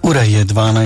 Ura je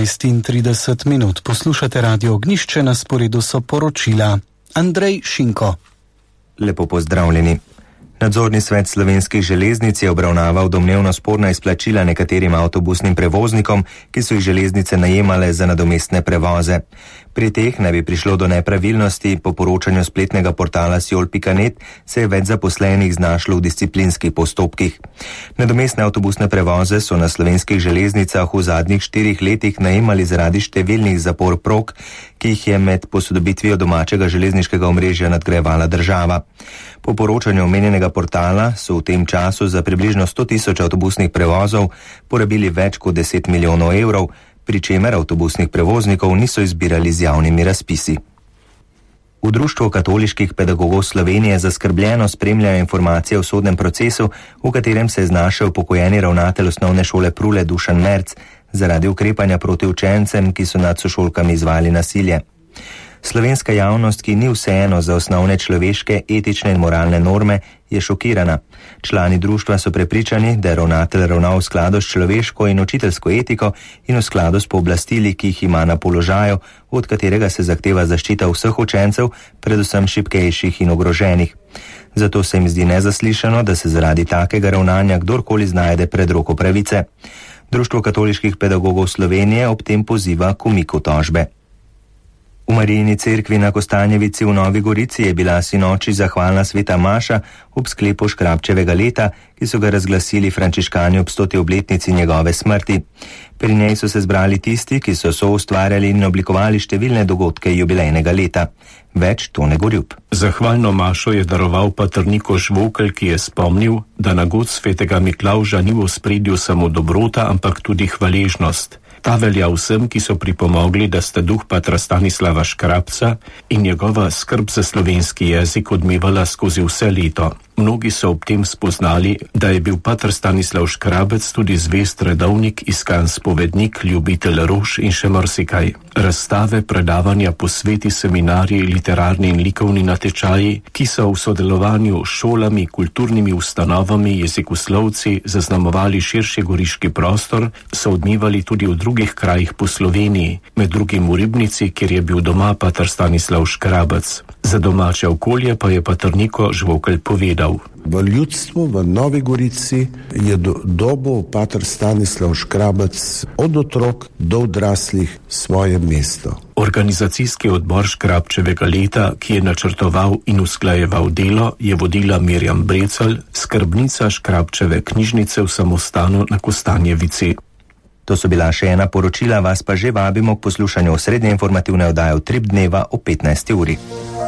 12:30, poslušate Radio Ognišče, na sporedu so poročila. Andrej Šinko. Lepo pozdravljeni. Nadzorni svet Slovenskih železnic je obravnaval domnevno sporna izplačila nekaterim avtobusnim prevoznikom, ki so jih železnice najemale za nadomestne prevoze. Pri teh naj bi prišlo do nepravilnosti. Po poročanju spletnega portala Siol.net se je več zaposlenih znašlo v disciplinskih postopkih. Nadomestne avtobusne prevoze so na slovenskih železnicah v zadnjih 4 letih najemali zaradi številnih zapor prog, ki jih je med posodobitvijo domačega železniškega omrežja nadgrajevala država. Po poročanju omenjenega portala so v tem času za približno 100.000 avtobusnih prevozov porabili več kot 10 milijonov evrov, pri čemer avtobusnih prevoznikov niso izbirali z javnimi razpisi. V Društvu katoliških pedagogov Slovenije zaskrbljeno spremljajo informacije o sodnem procesu, v katerem se je znašel pokojeni ravnatelj osnovne šole Prule Dušan Merc zaradi ukrepanja proti učencem, ki so nad sošolkami izvajali nasilje. Slovenska javnost, ki ni vseeno za osnovne človeške, etične in moralne norme, je šokirana. Člani društva so prepričani, da je ravnatelj ravnal v skladu s človeško in učiteljsko etiko in v skladu s pooblastili, ki jih ima na položaju, od katerega se zahteva zaščita vseh učencev, predvsem šibkejših in ogroženih. Zato se jim zdi nezaslišano, da se zaradi takega ravnanja kdorkoli znajde pred roko pravice. Društvo katoliških pedagogov Slovenije ob tem poziva k umiku tožbe. V Marijini cerkvi na Kostanjevici v Novi Gorici je bila sinoči zahvalna sveta maša ob sklepu Škrabčevega leta, ki so ga razglasili frančiškani ob 100. obletnici njegove smrti. Pri njej so se zbrali tisti, ki so soustvarjali in oblikovali številne dogodke jubilejnega leta. Več Tone Gorjup. Zahvalno mašo je daroval pater Niko Žvokelj, ki je spomnil, da na god svetega Miklavža ni v ospredju samo dobrota, ampak tudi hvaležnost. Ta velja vsem, ki so pripomogli, da sta duh patra Stanislava Škrabca in njegova skrb za slovenski jezik odmevala skozi vse leto. Mnogi so ob tem spoznali, da je bil pater Stanislav Škrabec tudi zvest redovnik, iskan spovednik, ljubitelj rož in še marsikaj. Razstave, predavanja, posveti, seminarji, literarni in likovni natečaji, ki so v sodelovanju s šolami, kulturnimi ustanovami, jezikoslovci zaznamovali širši goriški prostor, so odmevali tudi v drugih krajih po Sloveniji, med drugim v Ribnici, kjer je bil doma pater Stanislav Škrabec. Za domače okolje pa je pater Niko Žvokelj povedal. V ljudstvu v Novi Gorici je dobil pater Stanislav Škrabec od otrok do odraslih svoje mesto. Organizacijski odbor Škrabčevega leta, ki je načrtoval in usklajeval delo, je vodila Mirjam Brecelj, skrbnica Škrabčeve knjižnice v samostanu na Kostanjevici. To so bila še ena poročila, vas pa že vabimo k poslušanju osrednje informativne oddaje v Trip dneva o 15. uri.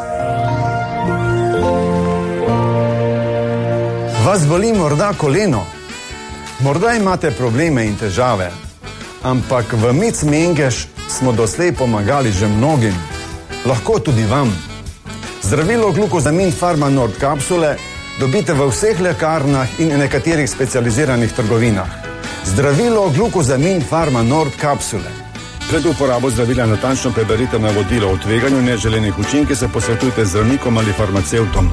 Vas boli morda koleno, morda imate probleme in težave, ampak v Mic Mengeš smo doslej pomagali že mnogim, lahko tudi vam. Zdravilo Glukozamin Pharma Nord kapsule dobite v vseh lekarnah in nekaterih specializiranih trgovinah. Zdravilo Glukozamin Pharma Nord kapsule. Pred uporabo zdravila natančno preberite navodilo o tveganju neželenih učinkov, se posvetujte z zdravnikom ali farmacevtom.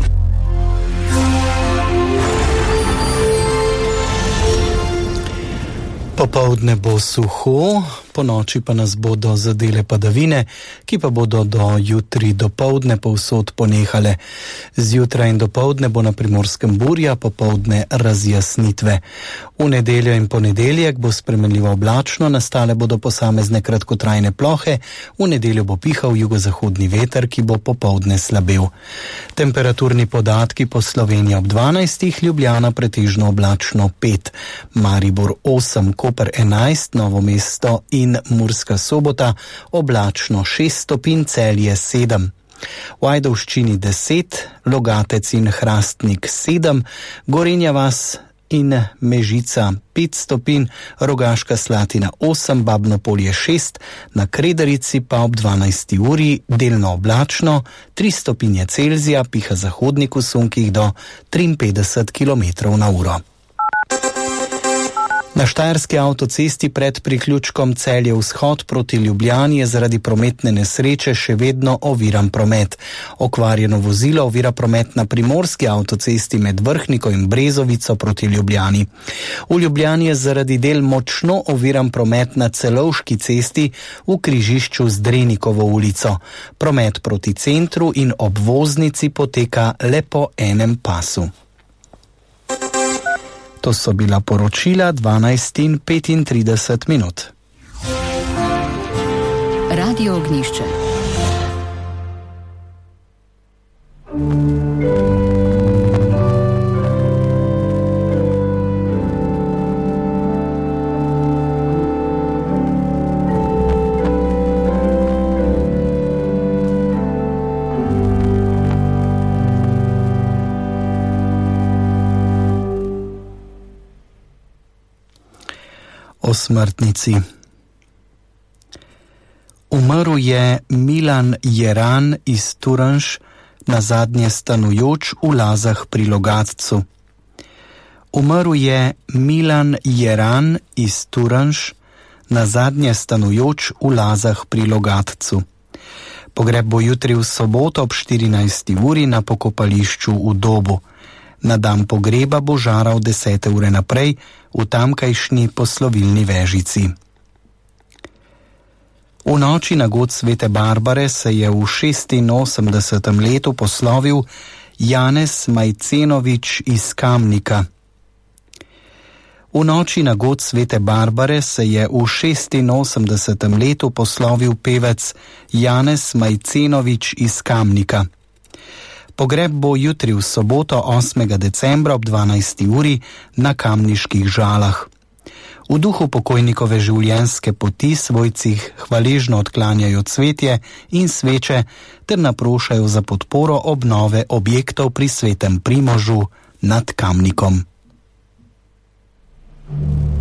Popoldne bo suho, po noči pa nas bodo zadele padavine, ki pa bodo do jutri dopoldne povsod ponehale. Zjutraj in dopoldne bo na Primorskem burja, popoldne razjasnitve. V nedeljo in ponedeljek bo spremenljivo oblačno, nastale bodo posamezne kratkotrajne plohe, v nedeljo bo pihal jugozahodni veter, ki bo popoldne slabel. Temperaturni podatki po Sloveniji ob 12, Ljubljana pretežno oblačno 5, Maribor 8, Koper 11, Novo mesto in Murska Sobota oblačno 6 stopinj, Celje 7. V Ajdovščini 10, Logatec in Hrastnik 7, Gorenja vas in Mežica 5 stopinj, Rogaška Slatina 8, Babno Polje 6, na Kredarici pa ob 12. uri delno oblačno 3 stopinje Celzija, piha zahodnik v sunkih do 53 km/h. Na štajerski avtocesti pred priključkom Celje vzhod proti Ljubljani je zaradi prometne nesreče še vedno oviran promet. Okvarjeno vozilo ovira promet na primorski avtocesti med Vrhniko in Brezovico proti Ljubljani. V Ljubljani je zaradi del močno oviran promet na Celovški cesti v križišču z Drenikovo ulico. Promet proti centru in obvoznici poteka le po enem pasu. To so bila poročila 12:35. Radio Ognjišče. O smrtnici. Umrl je Milan Jeran iz Turnš, nazadnje stanujoč v Lazah pri Logatcu. Umrl je Milan Jeran iz Turnš, nazadnje stanujoč v Lazah pri Logatcu. Pogreb bo jutri v soboto ob 14. uri na pokopališču v Dobu. Na dan pogreba bo žaral 10. ure naprej v tamkajšnji poslovilni vežici. V noči na god Svete Barbare se je v 86. letu poslovil Janez Majcenovič iz Kamnika. V noči na god Svete Barbare se je v 86. letu poslovil pevec Janez Majcenovič iz Kamnika. Pogreb bo jutri v soboto 8. decembra ob 12. uri na Kamniških Žalah. V duhu pokojnikove življenjske poti svojcih hvaležno odklanjajo cvetje in sveče ter naprošajo za podporo obnove objektov pri Svetem Primožu nad Kamnikom.